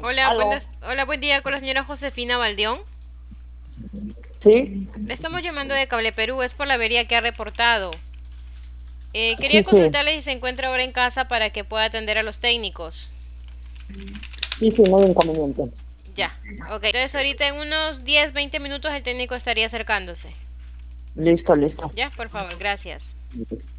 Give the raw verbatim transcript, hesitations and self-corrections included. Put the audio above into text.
Hola, Aló, buenas, hola, buen día con la señora Josefina Valdión. sí, Le estamos llamando de Cable Perú, es por la avería que ha reportado. Eh, quería sí, sí, consultarle si se encuentra ahora en casa para que pueda atender a los técnicos. sí, sí, no hay inconveniente. Ya, ok. Entonces ahorita en unos diez, veinte minutos el técnico estaría acercándose. Listo, listo. Ya, por favor, gracias.